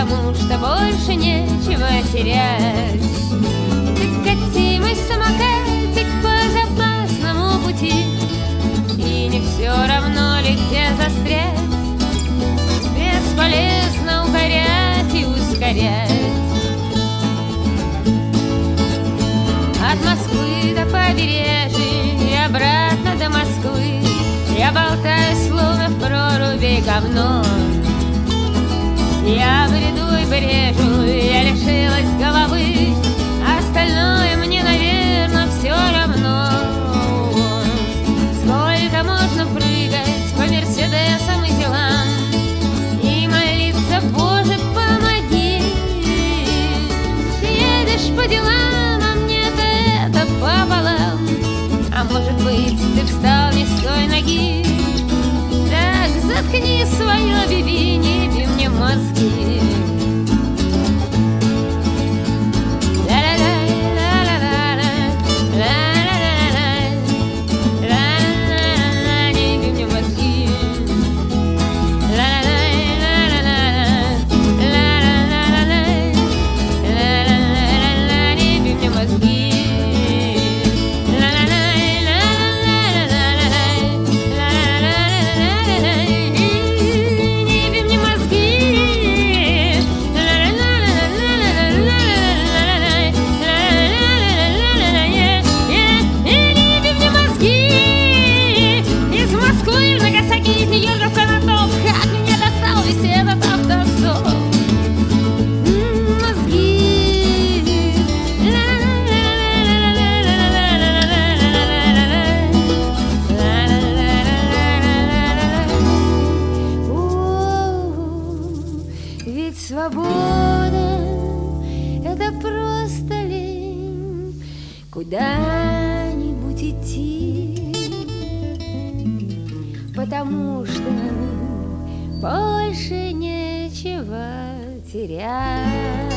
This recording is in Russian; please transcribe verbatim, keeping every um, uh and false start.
потому что больше нечего терять. Так кати мой самокатик по безопасному пути, и не все равно ли где застрять. Бесполезно укорять и ускорять. От Москвы до побережья и обратно до Москвы я болтаю, словно в проруби говно. Я бреду и брежу, я лишилась головы, остальное мне, наверное, все равно. Сколько можно прыгать по мерседесам и делам и молиться: Боже, помоги. Едешь по делам, а мне-то это пополам. А может быть, ты встал не с той ноги? Так заткни свое биби, не би мне мозги. Ведь свобода — это просто лень куда-нибудь идти, потому что больше нечего терять.